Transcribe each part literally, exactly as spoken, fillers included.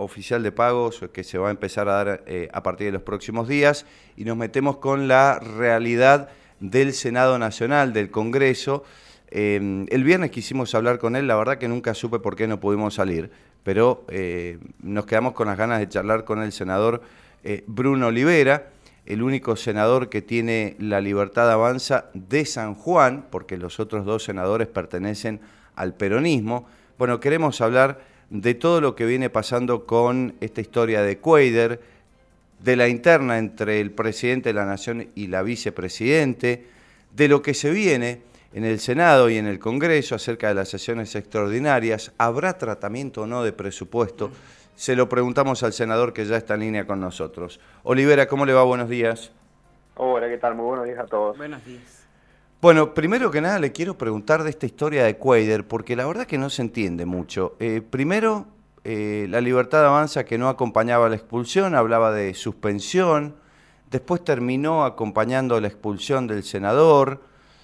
oficial de pagos que se va a empezar a dar eh, a partir de los próximos días y nos metemos con la realidad del Senado Nacional, del Congreso. Eh, el viernes quisimos hablar con él, la verdad que nunca supe por qué no pudimos salir, pero eh, nos quedamos con las ganas de charlar con el senador eh, Bruno Olivera, el único senador que tiene la Libertad Avanza de San Juan, porque los otros dos senadores pertenecen al peronismo. Bueno, queremos hablar de todo lo que viene pasando con esta historia de Cuéllar, de la interna entre el presidente de la Nación y la vicepresidente, de lo que se viene en el Senado y en el Congreso acerca de las sesiones extraordinarias. ¿Habrá tratamiento o no de presupuesto? Se lo preguntamos al senador que ya está en línea con nosotros. Olivera, ¿cómo le va? Buenos días. Hola, ¿qué tal? Muy buenos días a todos. Buenos días. Bueno, primero que nada le quiero preguntar de esta historia de Cuéllar, porque la verdad que no se entiende mucho. Eh, primero, eh, la Libertad Avanza que no acompañaba la expulsión, hablaba de suspensión, después terminó acompañando la expulsión del senador,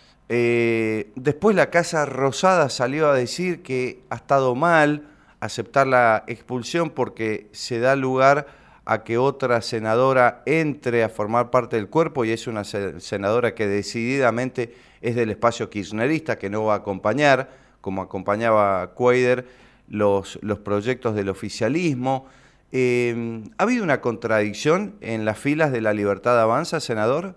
eh, después la Casa Rosada salió a decir que ha estado mal aceptar la expulsión porque se da lugar a que otra senadora entre a formar parte del cuerpo y es una senadora que decididamente es del espacio kirchnerista, que no va a acompañar, como acompañaba Cuéllar, los, los proyectos del oficialismo. Eh, ¿Ha habido una contradicción en las filas de la Libertad Avanza, senador?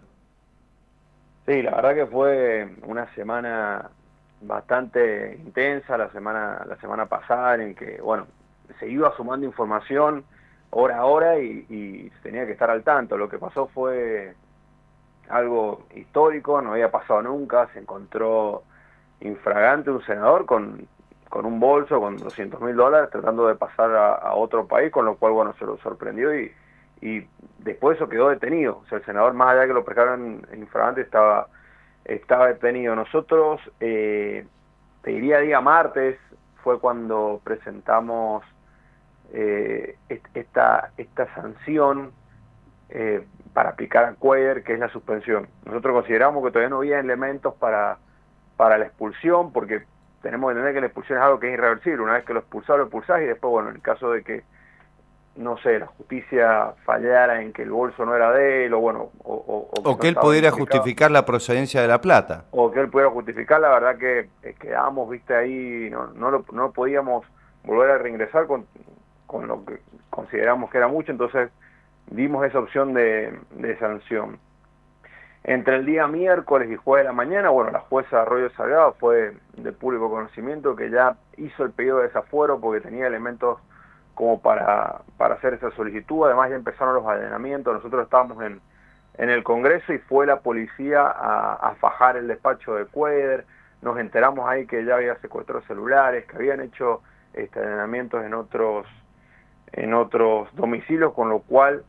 Sí, la verdad que fue una semana bastante intensa, la semana, la semana pasada, en que, bueno, se iba sumando información hora a hora y, y tenía que estar al tanto. Lo que pasó fue algo histórico, no había pasado nunca. Se encontró infragante un senador con, con un bolso con doscientos mil dólares tratando de pasar a, a otro país, con lo cual, bueno, se lo sorprendió y, y después eso quedó detenido. O sea, el senador, más allá de que lo pescaron infragante, estaba, estaba detenido. Nosotros, eh, te diría día martes, fue cuando presentamos Eh, esta, esta sanción eh, para aplicar a Cuéllar, que es la suspensión. Nosotros consideramos que todavía no había elementos para, para la expulsión, porque tenemos que entender que la expulsión es algo que es irreversible. Una vez que lo expulsás, lo expulsás, y después, bueno, en el caso de que, no sé, la justicia fallara en que el bolso no era de él, o bueno, o, o, o que, O no que él estaba pudiera identificado, justificar la procedencia de la plata. o que él pudiera justificar, la verdad que eh, quedábamos, viste, ahí, no, no, lo, no podíamos volver a reingresar con, con lo que consideramos que era mucho, entonces dimos esa opción de, de sanción. Entre el día miércoles y jueves de la mañana, bueno, la jueza Arroyo Salgado fue de público conocimiento que ya hizo el pedido de desafuero porque tenía elementos como para, para hacer esa solicitud. Además ya empezaron los allanamientos. Nosotros estábamos en, en el Congreso y fue la policía a, a fajar el despacho de Cuéllar. Nos enteramos ahí que ya había secuestrados celulares, que habían hecho este, allanamientos en otros en otros domicilios, con lo cual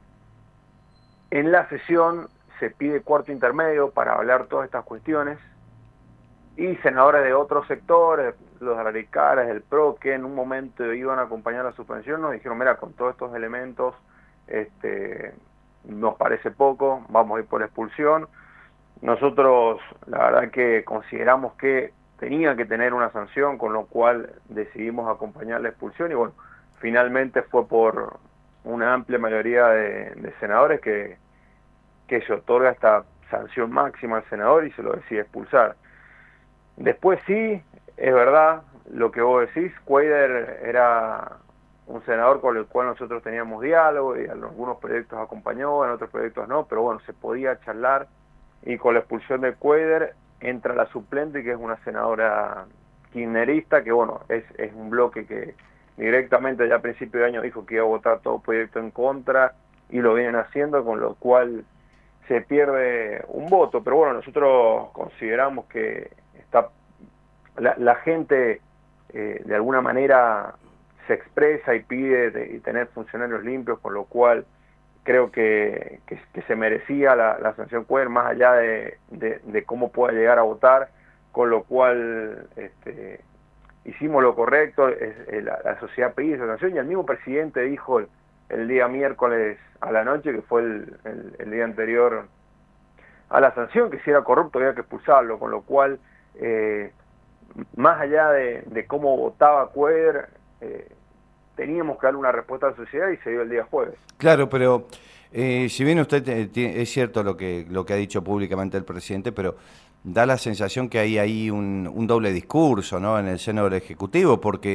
en la sesión se pide cuarto intermedio para hablar todas estas cuestiones, y senadores de otros sectores, los radicales, el P R O, que en un momento iban a acompañar la suspensión, nos dijeron, mira, con todos estos elementos este, nos parece poco, vamos a ir por la expulsión. Nosotros la verdad que consideramos que tenía que tener una sanción, con lo cual decidimos acompañar la expulsión, y bueno, finalmente fue por una amplia mayoría de, de senadores que, que se otorga esta sanción máxima al senador y se lo decide expulsar. Después sí, es verdad lo que vos decís, Cuéllar era un senador con el cual nosotros teníamos diálogo y en algunos proyectos acompañó, en otros proyectos no, pero bueno, se podía charlar, y con la expulsión de Cuéllar entra la suplente, que es una senadora kirchnerista, que bueno, es, es un bloque que directamente ya a principio de año dijo que iba a votar todo proyecto en contra, y lo vienen haciendo, con lo cual se pierde un voto. Pero bueno, nosotros consideramos que está la, la gente eh, de alguna manera se expresa y pide de, y tener funcionarios limpios, con lo cual creo que, que, que se merecía la, la sanción Cuéllar, más allá de, de, de cómo pueda llegar a votar, con lo cual este, hicimos lo correcto. Es, es, la, la sociedad pidió esa sanción, y el mismo presidente dijo el, el día miércoles a la noche, que fue el, el, el día anterior a la sanción, que si era corrupto había que expulsarlo, con lo cual eh, más allá de, de cómo votaba Cuéllar, eh, teníamos que darle una respuesta a la sociedad y se dio el día jueves. Claro, pero eh, si bien usted eh, tiene, es cierto lo que, lo que ha dicho públicamente el presidente, pero da la sensación que hay ahí un, un doble discurso, ¿no?, en el seno del Ejecutivo, porque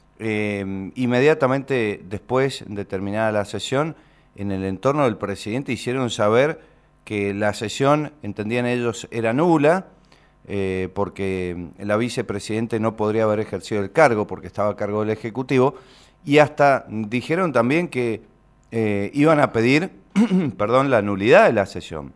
eh, inmediatamente después de terminada la sesión, en el entorno del presidente hicieron saber que la sesión, entendían ellos, era nula, eh, porque la vicepresidente no podría haber ejercido el cargo porque estaba a cargo del Ejecutivo, y hasta dijeron también que eh, iban a pedir perdón, la nulidad de la sesión.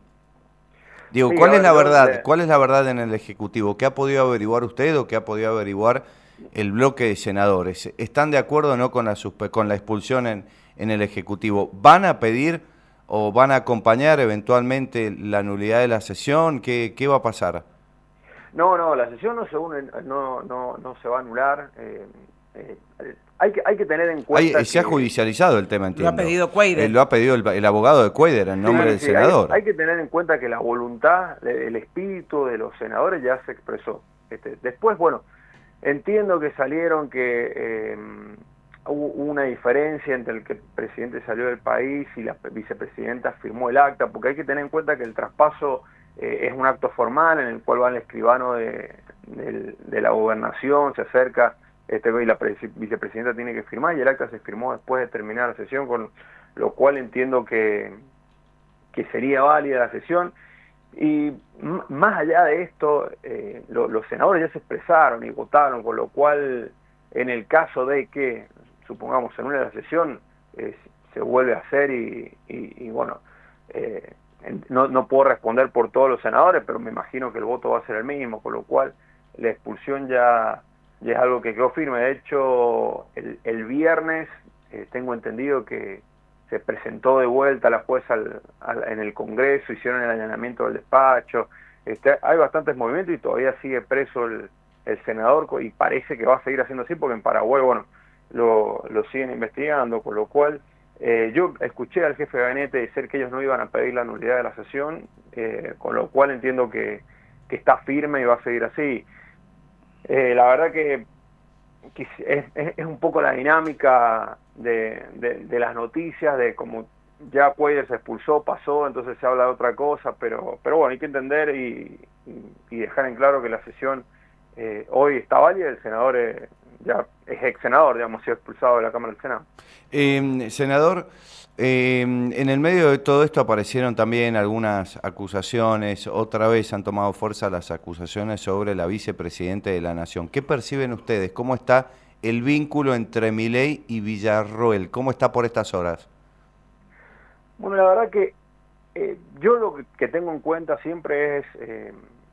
Digo, Sí, ¿cuál es ver, la yo, verdad? le... ¿Cuál es la verdad en el Ejecutivo? ¿Qué ha podido averiguar usted o qué ha podido averiguar el bloque de senadores? ¿Están de acuerdo o no con la, con la expulsión en, en el Ejecutivo? ¿Van a pedir o van a acompañar eventualmente la nulidad de la sesión? ¿Qué, qué va a pasar? No, no, la sesión no se une, no, no, no se va a anular. Eh, eh, hay que, hay que tener en cuenta Hay, se que... ha judicializado el tema, entiendo. Lo ha pedido Cuader. Eh, lo ha pedido el, el abogado de Cuader en nombre sí, del sí, senador. Hay, hay que tener en cuenta que la voluntad, el espíritu de los senadores ya se expresó. Este, después, bueno, entiendo que salieron que eh, hubo una diferencia entre el que el presidente salió del país y la vicepresidenta firmó el acta, porque hay que tener en cuenta que el traspaso eh, es un acto formal en el cual va el escribano de, de, de la gobernación, se acerca este, y la vicepresidenta tiene que firmar, y el acta se firmó después de terminar la sesión, con lo cual entiendo que, que sería válida la sesión. Y más allá de esto, eh, lo, los senadores ya se expresaron y votaron, con lo cual, en el caso de que, supongamos, en una de las sesión, eh, se vuelve a hacer y, y, y bueno, eh, no, no puedo responder por todos los senadores, pero me imagino que el voto va a ser el mismo, con lo cual la expulsión ya, ya es algo que quedó firme. De hecho, el, el viernes eh, tengo entendido que se presentó de vuelta la jueza al, al, en el Congreso, hicieron el allanamiento del despacho, este, hay bastantes movimientos y todavía sigue preso el, el senador, y parece que va a seguir haciendo así porque en Paraguay, bueno, lo, lo siguen investigando, con lo cual eh, yo escuché al jefe de gabinete decir que ellos no iban a pedir la nulidad de la sesión, eh, con lo cual entiendo que, que está firme y va a seguir así. Eh, la verdad que, que es, es, es un poco la dinámica de, de, de las noticias, de como ya Cuader se expulsó, pasó, entonces se habla de otra cosa, pero pero bueno, hay que entender y, y, y dejar en claro que la sesión eh, hoy está válida, el senador eh, ya es ex senador, digamos, se ha expulsado de la Cámara del Senado. Eh, senador, eh, en el medio de todo esto aparecieron también algunas acusaciones, otra vez han tomado fuerza las acusaciones sobre la vicepresidenta de la Nación. ¿Qué perciben ustedes? ¿Cómo está el vínculo entre Milei y Villarroel? ¿Cómo está por estas horas? Bueno, la verdad que eh, yo lo que tengo en cuenta siempre es, eh,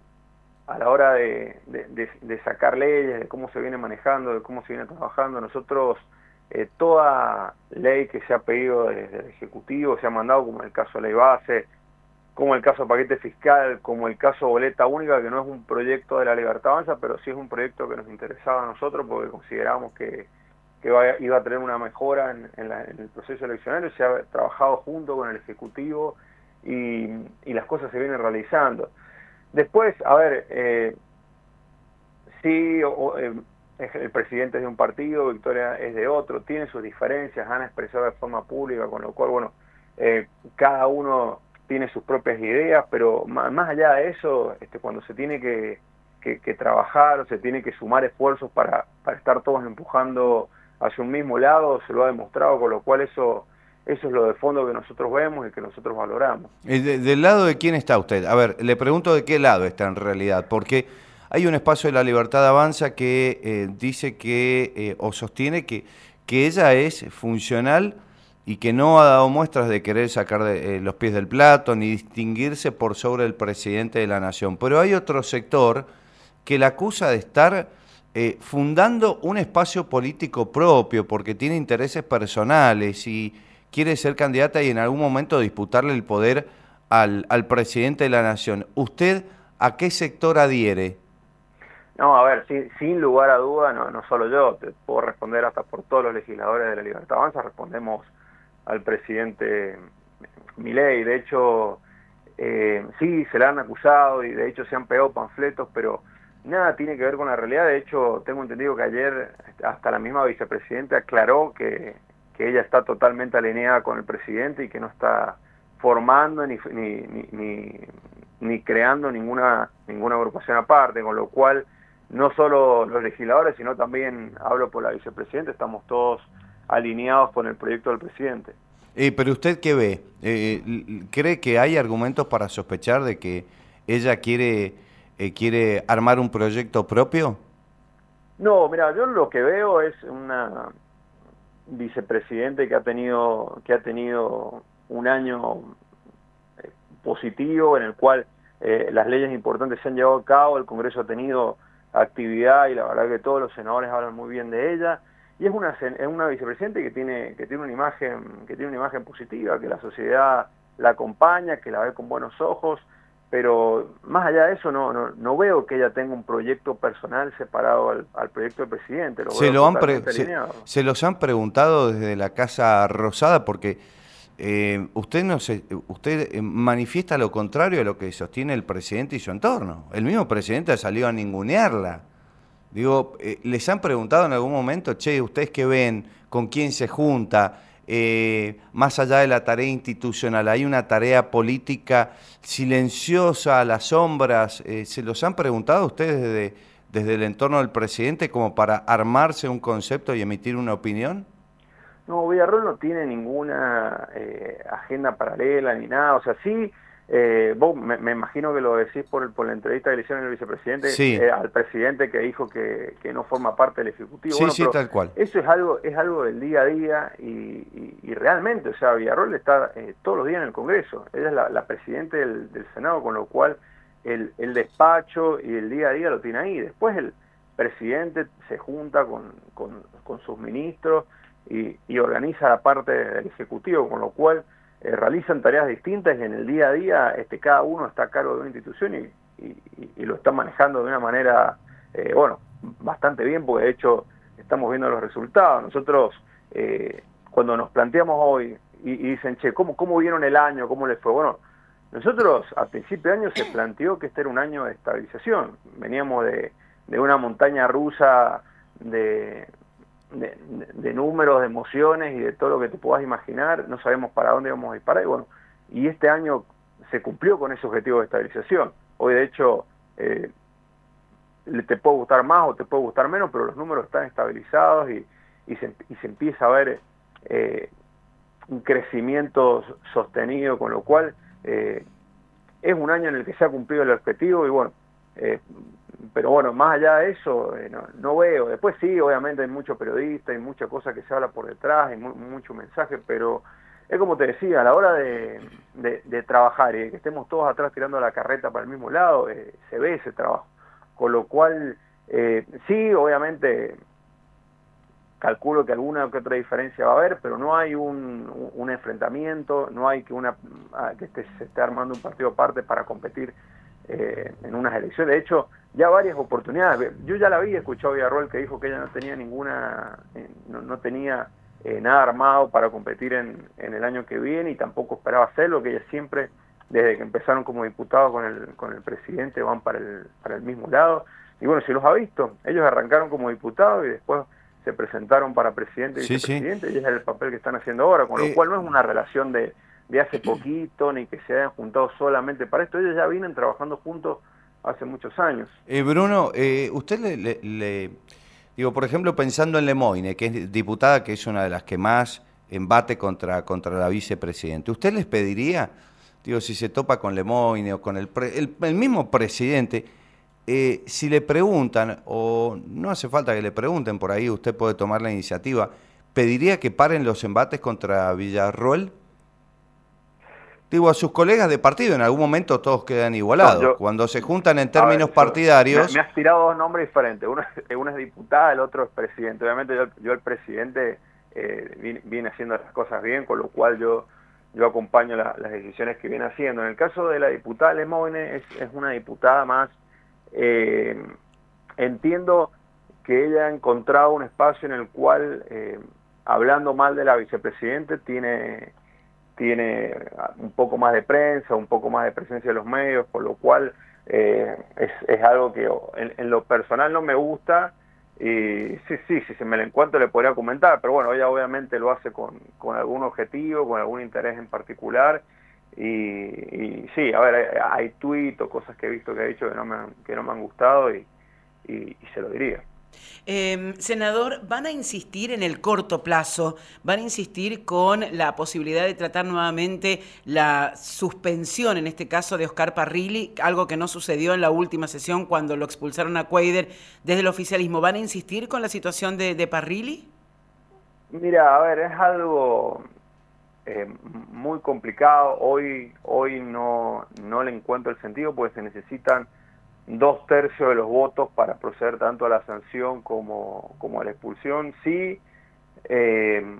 a la hora de, de, de, de sacar leyes, de cómo se viene manejando, de cómo se viene trabajando, nosotros eh, toda ley que se ha pedido desde el Ejecutivo, se ha mandado, como en el caso de ley base, como el caso paquete fiscal, como el caso boleta única, que no es un proyecto de la Libertad Avanza, pero sí es un proyecto que nos interesaba a nosotros porque consideramos que, que iba, iba a tener una mejora en, en, la, en el proceso eleccionario. Se ha trabajado junto con el Ejecutivo y, y las cosas se vienen realizando. Después, a ver, eh, sí, o, eh, el presidente es de un partido, Victoria es de otro, tiene sus diferencias, han expresado de forma pública, con lo cual, bueno, eh, cada uno tiene sus propias ideas, pero más, más allá de eso, este, cuando se tiene que, que, que trabajar, o se tiene que sumar esfuerzos para, para estar todos empujando hacia un mismo lado, se lo ha demostrado, con lo cual eso, eso es lo de fondo que nosotros vemos y que nosotros valoramos. ¿De, ¿Del lado de quién está usted? A ver, le pregunto de qué lado está en realidad, porque hay un espacio de la Libertad Avanza que eh, dice que, eh, o sostiene que, que ella es funcional y que no ha dado muestras de querer sacar de, eh, los pies del plato ni distinguirse por sobre el presidente de la Nación. Pero hay otro sector que la acusa de estar eh, fundando un espacio político propio porque tiene intereses personales y quiere ser candidata y en algún momento disputarle el poder al, al presidente de la Nación. ¿Usted a qué sector adhiere? No, a ver, sin, sin lugar a duda, no, no solo yo, te puedo responder hasta por todos los legisladores de la Libertad Avanza, respondemos al presidente Milei. De hecho, eh, sí, se le han acusado y de hecho se han pegado panfletos, pero nada tiene que ver con la realidad. De hecho, tengo entendido que ayer hasta la misma vicepresidenta aclaró que, que ella está totalmente alineada con el presidente y que no está formando ni, ni, ni, ni, ni creando ninguna, ninguna agrupación aparte, con lo cual no solo los legisladores, sino también, hablo por la vicepresidenta, estamos todos alineados con el proyecto del presidente. Eh, pero ¿usted qué ve? Eh, ¿Cree que hay argumentos para sospechar de que ella quiere, eh, quiere armar un proyecto propio? No, mira, yo lo que veo es una vicepresidente que ha tenido, que ha tenido un año eh, positivo en el cual eh, las leyes importantes se han llevado a cabo, el Congreso ha tenido actividad y la verdad que todos los senadores hablan muy bien de ella. Y es una, es una vicepresidenta que tiene, que tiene una imagen, que tiene una imagen positiva, que la sociedad la acompaña, que la ve con buenos ojos, pero más allá de eso no, no, no veo que ella tenga un proyecto personal separado al, al proyecto del presidente. Lo se, veo lo han pre se, se los han preguntado desde la Casa Rosada, porque eh, usted no se, usted manifiesta lo contrario a lo que sostiene el presidente y su entorno. El mismo presidente ha salido a ningunearla. Digo, eh, ¿les han preguntado en algún momento, che, ustedes qué ven, con quién se junta? Eh, más allá de la tarea institucional, ¿hay una tarea política silenciosa a las sombras? Eh, ¿Se los han preguntado ustedes desde, desde el entorno del presidente como para armarse un concepto y emitir una opinión? No, Villarroel no tiene ninguna eh, agenda paralela ni nada, o sea, sí... Eh, vos me, me imagino que lo decís por, por la entrevista que le hicieron al vicepresidente, sí. eh, al presidente que dijo que, que no forma parte del Ejecutivo. Sí, bueno, sí, tal cual. Eso es algo, es algo del día a día y, y, y realmente, o sea, Villarroel está eh, todos los días en el Congreso. Ella es la, la presidenta del, del Senado, con lo cual el, el despacho y el día a día lo tiene ahí. Después el presidente se junta con, con, con sus ministros y, y organiza la parte del Ejecutivo, con lo cual Eh, realizan tareas distintas y en el día a día este, cada uno está a cargo de una institución y, y, y lo está manejando de una manera, eh, bueno, bastante bien, porque de hecho estamos viendo los resultados. Nosotros, eh, cuando nos planteamos hoy y, y dicen, che, ¿cómo, ¿cómo vieron el año? ¿Cómo les fue? Bueno, nosotros a principio de año se planteó que este era un año de estabilización. Veníamos de, de una montaña rusa de... De, de, de números, de emociones y de todo lo que te puedas imaginar, no sabemos para dónde íbamos a disparar, y bueno, y este año se cumplió con ese objetivo de estabilización. Hoy de hecho eh, te puede gustar más o te puede gustar menos, pero los números están estabilizados y, y, se, y se empieza a ver eh, un crecimiento sostenido, con lo cual eh, es un año en el que se ha cumplido el objetivo y bueno, eh, pero bueno, más allá de eso, eh, no, no veo. Después sí, obviamente hay muchos periodistas, hay mucha cosa que se habla por detrás, hay mu mucho mensaje, pero es como te decía, a la hora de, de, de trabajar y de que estemos todos atrás tirando la carreta para el mismo lado, eh, se ve ese trabajo. Con lo cual, eh, sí, obviamente, calculo que alguna que otra diferencia va a haber, pero no hay un, un enfrentamiento, no hay que, una, que esté, se esté armando un partido aparte para competir eh, en unas elecciones. De hecho, ya varias oportunidades. Yo ya la había escuchado a Villarroel que dijo que ella no tenía ninguna, eh, no, no tenía eh, nada armado para competir en, en el año que viene y tampoco esperaba hacerlo, que ella siempre, desde que empezaron como diputados con el, con el presidente, van para el, para el mismo lado. Y bueno, si los ha visto, ellos arrancaron como diputados y después se presentaron para presidente y sí, vicepresidente, sí. y ese es el papel que están haciendo ahora, con lo Eh, cual no es una relación de, de hace poquito, ni que se hayan juntado solamente para esto. Ellos ya vienen trabajando juntos hace muchos años. Eh, Bruno, eh, usted le, le, le... Digo, por ejemplo, pensando en Lemoine, que es diputada, que es una de las que más embate contra, contra la vicepresidenta, ¿usted les pediría, digo, si se topa con Lemoine o con el, pre, el, el mismo presidente, eh, si le preguntan, o no hace falta que le pregunten, por ahí usted puede tomar la iniciativa, ¿pediría que paren los embates contra Villarroel? Digo, a sus colegas de partido, en algún momento todos quedan igualados. No, yo, Cuando se juntan en términos ver, partidarios... Me, me has tirado dos nombres diferentes. Uno es, uno es diputada, el otro es presidente. Obviamente yo, yo el presidente eh, viene, viene haciendo las cosas bien, con lo cual yo, yo acompaño la, las decisiones que viene haciendo. En el caso de la diputada Lemoine, es, es una diputada más... Eh, entiendo que ella ha encontrado un espacio en el cual, eh, hablando mal de la vicepresidente, tiene... tiene un poco más de prensa, un poco más de presencia de los medios, por lo cual eh, es, es algo que en, en lo personal no me gusta, y sí, sí, si se me lo encuentro le podría comentar, pero bueno, ella obviamente lo hace con, con algún objetivo, con algún interés en particular, y, y sí, a ver, hay, hay tuit o cosas que he visto que ha dicho que no me, han- que no me han gustado, y, y, y se lo diría. Eh, senador, ¿van a insistir en el corto plazo? ¿Van a insistir con la posibilidad de tratar nuevamente la suspensión, en este caso, de Oscar Parrilli, algo que no sucedió en la última sesión cuando lo expulsaron a Cuéllar desde el oficialismo? ¿Van a insistir con la situación de, de Parrilli? Mira, a ver, es algo eh, muy complicado. Hoy, hoy no, no le encuentro el sentido, porque se necesitan dos tercios de los votos para proceder tanto a la sanción como, como a la expulsión. Sí, eh,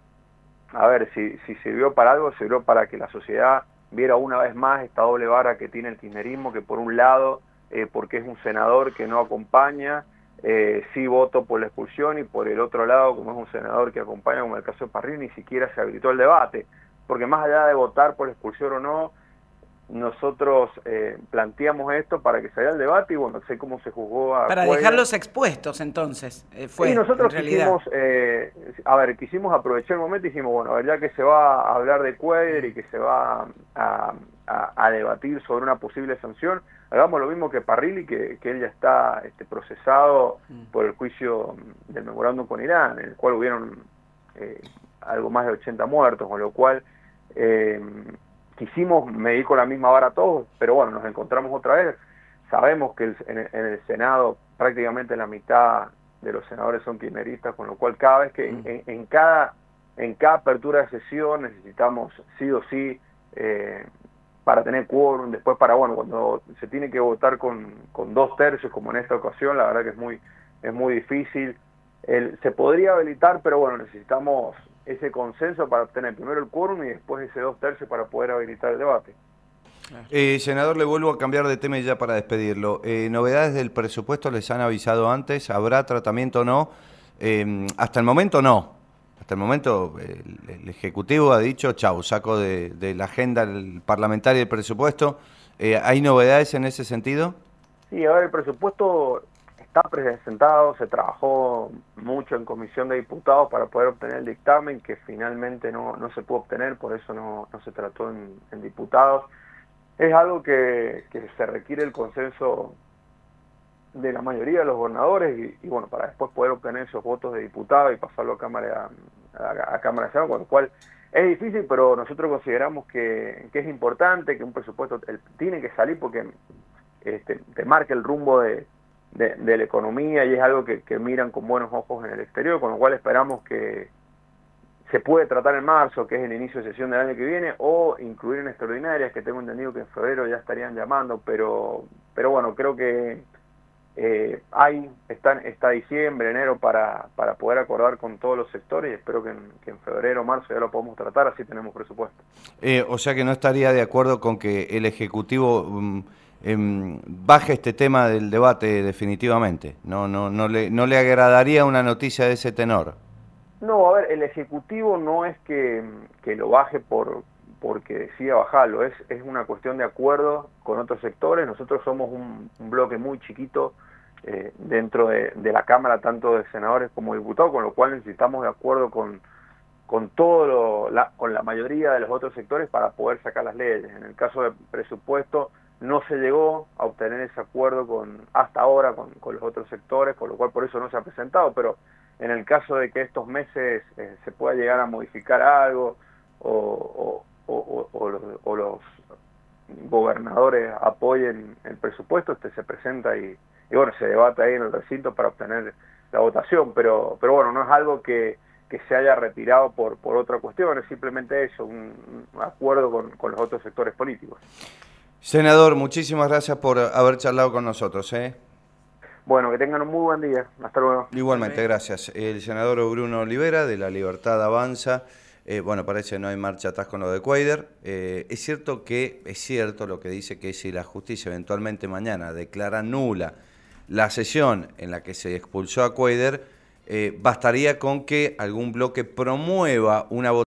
a ver, si, si sirvió para algo, sirvió para que la sociedad viera una vez más esta doble vara que tiene el kirchnerismo, que por un lado, eh, porque es un senador que no acompaña, eh, sí voto por la expulsión, y por el otro lado, como es un senador que acompaña, como en el caso de Parrilli, ni siquiera se habilitó el debate, porque más allá de votar por la expulsión o no, nosotros eh, planteamos esto para que se haga el debate, y bueno, sé cómo se juzgó a Para Cuéllar. dejarlos expuestos, entonces, eh, fue Y nosotros en realidad. quisimos, eh, a ver, quisimos aprovechar el momento y dijimos, bueno, a ver, ya que se va a hablar de Cuéllar y que se va a, a, a debatir sobre una posible sanción, hagamos lo mismo que Parrilli, que, que él ya está este, procesado por el juicio del memorándum con Irán, en el cual hubieron eh, algo más de ochenta muertos, con lo cual eh, quisimos medir con la misma vara a todos, pero bueno, nos encontramos otra vez. Sabemos que el, en, en el Senado prácticamente la mitad de los senadores son kirchneristas, con lo cual cada vez que en, en, en cada en cada apertura de sesión necesitamos sí o sí eh, para tener quórum, después para, bueno, cuando se tiene que votar con, con dos tercios, como en esta ocasión, la verdad que es muy, es muy difícil. El, se podría habilitar, pero bueno, necesitamos ese consenso para obtener primero el quórum y después ese dos tercios para poder habilitar el debate. Eh, senador, le vuelvo a cambiar de tema ya para despedirlo. Eh, ¿Novedades del presupuesto les han avisado antes? ¿Habrá tratamiento o no? Eh, hasta el momento no. Hasta el momento el, el Ejecutivo ha dicho, chau, saco de, de la agenda parlamentaria el presupuesto. Eh, ¿Hay novedades en ese sentido? Sí, a ver, el presupuesto está presentado, se trabajó mucho en comisión de diputados para poder obtener el dictamen, que finalmente no, no se pudo obtener, por eso no, no se trató en, en diputados. Es algo que, que se requiere el consenso de la mayoría de los gobernadores y, y bueno, para después poder obtener esos votos de diputados y pasarlo a Cámara a, a, a Cámara de Senado, con lo cual es difícil, pero nosotros consideramos que, que es importante, que un presupuesto el, tiene que salir porque este, te marca el rumbo de, de, de la economía, y es algo que, que miran con buenos ojos en el exterior, con lo cual esperamos que se puede tratar en marzo, que es el inicio de sesión del año que viene, o incluir en extraordinarias, que tengo entendido que en febrero ya estarían llamando, pero pero bueno, creo que eh, hay, está, está diciembre, enero para, para poder acordar con todos los sectores, y espero que en, que en febrero o marzo ya lo podamos tratar, así tenemos presupuesto. Eh, o sea que no estaría de acuerdo con que el Ejecutivo um, um, baje este tema del debate definitivamente. No, no, no le, no le agradaría una noticia de ese tenor. No, a ver, el Ejecutivo no es que, que lo baje por porque decida bajarlo, es, es una cuestión de acuerdo con otros sectores. Nosotros somos un, un bloque muy chiquito eh, dentro de, de la Cámara, tanto de senadores como diputados, con lo cual necesitamos de acuerdo con, con, todo lo, la, con la mayoría de los otros sectores para poder sacar las leyes. En el caso del presupuesto no se llegó a obtener ese acuerdo con hasta ahora con, con los otros sectores, con lo cual por eso no se ha presentado, pero en el caso de que estos meses eh, se pueda llegar a modificar algo o, o, o, o, los, o los gobernadores apoyen el presupuesto, este se presenta y, y bueno, se debate ahí en el recinto para obtener la votación, pero pero bueno, no es algo que, que se haya retirado por, por otra cuestión, es simplemente eso, un, un acuerdo con, con los otros sectores políticos. Senador, muchísimas gracias por haber charlado con nosotros, ¿eh? Bueno, que tengan un muy buen día. Hasta luego. Igualmente, gracias. El senador Bruno Olivera, de La Libertad Avanza. Eh, bueno, parece que no hay marcha atrás con lo de Cuéllar. Eh, es cierto que, es cierto lo que dice, que si la justicia eventualmente mañana declara nula la sesión en la que se expulsó a Cuéllar, eh, bastaría con que algún bloque promueva una votación